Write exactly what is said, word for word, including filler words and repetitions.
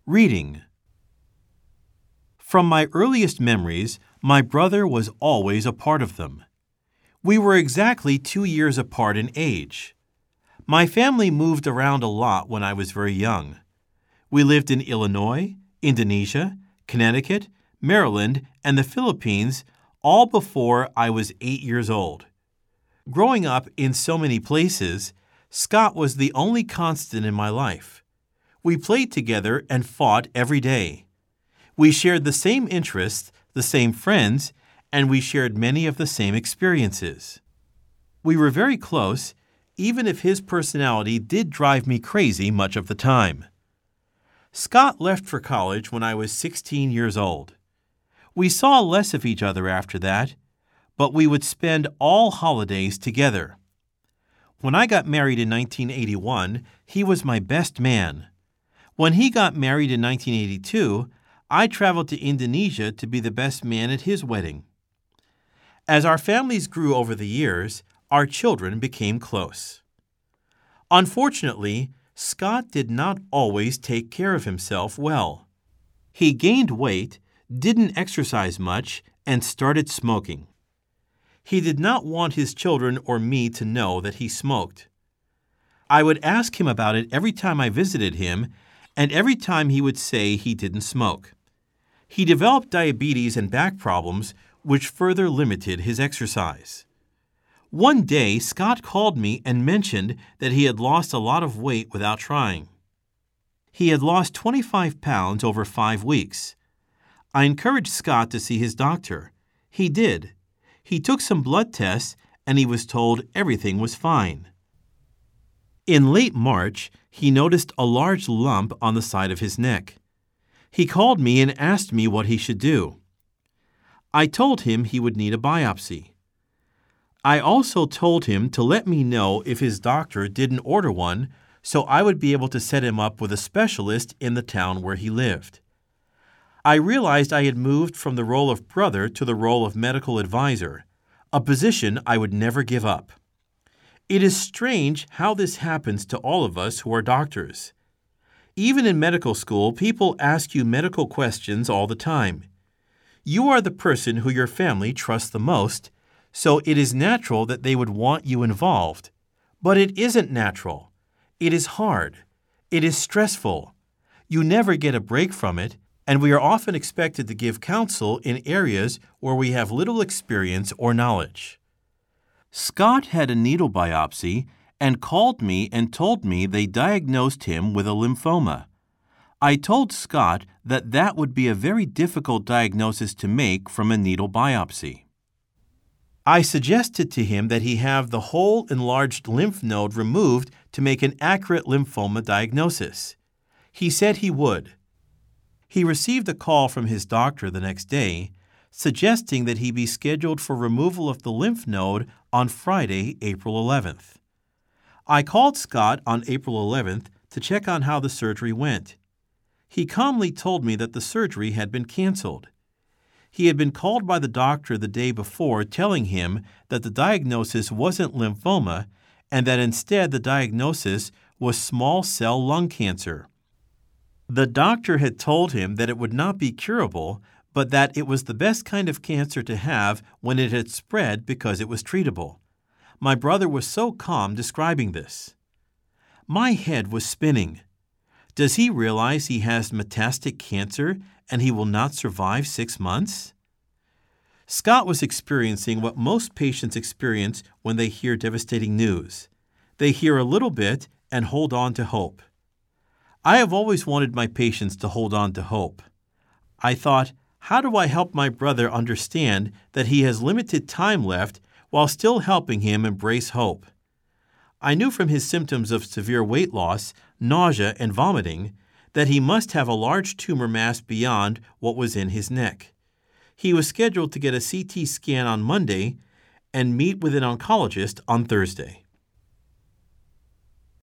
Reading. From my earliest memories, my brother was always a part of them. We were exactly two years apart in age. My family moved around a lot when I was very young. We lived in Illinois, Indonesia, Connecticut, Maryland, and the Philippines, all before I was eight years old. Growing up in so many places, Scott was the only constant in my life. We played together and fought every day. We shared the same interests, the same friends, and we shared many of the same experiences. We were very close, even if his personality did drive me crazy much of the time. Scott left for college when I was sixteen years old. We saw less of each other after that, but we would spend all holidays together. When I got married in nineteen eighty-one, he was my best man. When he got married in nineteen eighty-two, I traveled to Indonesia to be the best man at his wedding. As our families grew over the years, our children became close. Unfortunately, Scott did not always take care of himself well. He gained weight, didn't exercise much, and started smoking. He did not want his children or me to know that he smoked. I would ask him about it every time I visited him, and every time he would say he didn't smoke. He developed diabetes and back problems, which further limited his exercise. One day, Scott called me and mentioned that he had lost a lot of weight without trying. He had lost twenty-five pounds over five weeks. I encouraged Scott to see his doctor. He did. He took some blood tests, and he was told everything was fine. In late March, he noticed a large lump on the side of his neck. He called me and asked me what he should do. I told him he would need a biopsy. I also told him to let me know if his doctor didn't order one, so I would be able to set him up with a specialist in the town where he lived. I realized I had moved from the role of brother to the role of medical advisor, a position I would never give up. It is strange how this happens to all of us who are doctors. Even in medical school, people ask you medical questions all the time. You are the person who your family trusts the most, so it is natural that they would want you involved. But it isn't natural. It is hard. It is stressful. You never get a break from it, and we are often expected to give counsel in areas where we have little experience or knowledge. Scott had a needle biopsy and called me and told me they diagnosed him with a lymphoma. I told Scott that that would be a very difficult diagnosis to make from a needle biopsy. I suggested to him that he have the whole enlarged lymph node removed to make an accurate lymphoma diagnosis. He said he would. He received a call from his doctor the next day, suggesting that he be scheduled for removal of the lymph node on Friday, April eleventh. I called Scott on April eleventh to check on how the surgery went. He calmly told me that the surgery had been canceled. He had been called by the doctor the day before telling him that the diagnosis wasn't lymphoma and that instead the diagnosis was small cell lung cancer. The doctor had told him that it would not be curable, but that it was the best kind of cancer to have when it had spread because it was treatable. My brother was so calm describing this. My head was spinning. Does he realize he has metastatic cancer and he will not survive six months? Scott was experiencing what most patients experience when they hear devastating news. They hear a little bit and hold on to hope. I have always wanted my patients to hold on to hope. I thought, how do I help my brother understand that he has limited time left while still helping him embrace hope? I knew from his symptoms of severe weight loss, nausea, and vomiting that he must have a large tumor mass beyond what was in his neck. He was scheduled to get a C T scan on Monday and meet with an oncologist on Thursday.